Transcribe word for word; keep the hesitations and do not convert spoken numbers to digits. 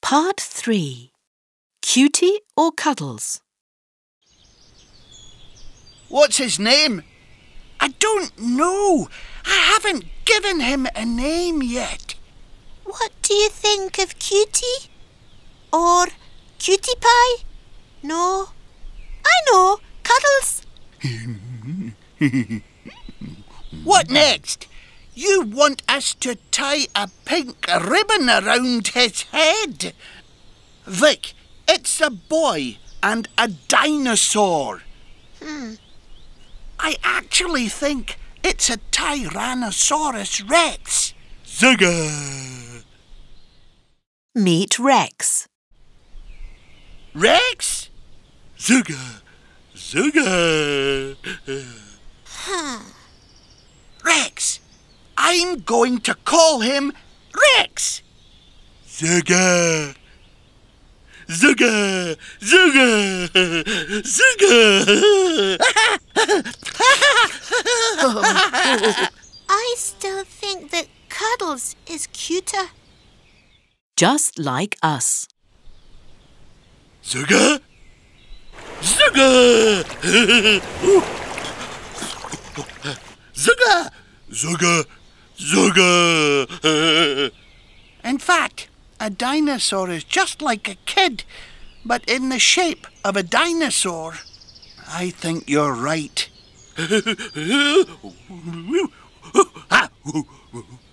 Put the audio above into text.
Part three. Cutie or Cuddles? What's his name? I don't know. I haven't given him a name yet. What do you think of Cutie? Or Cutie Pie? No. I know, Cuddles. What next? You want us to tie a pink ribbon around his head? Vic, it's a boy and a dinosaur. Hmm. I actually think it's a Tyrannosaurus Rex. Zugga! Meet Rex. Rex? Zugga! Zugga! Huh. Rex. I'm going to call him Rex. Zugga! Zugga! Zugga! Zugga! I still think that Cuddles is cuter. Just like us. Zugga! Zugga! Zugga! Zugga! Zugga! In fact, a dinosaur is just like a kid, but in the shape of a dinosaur. I think you're right.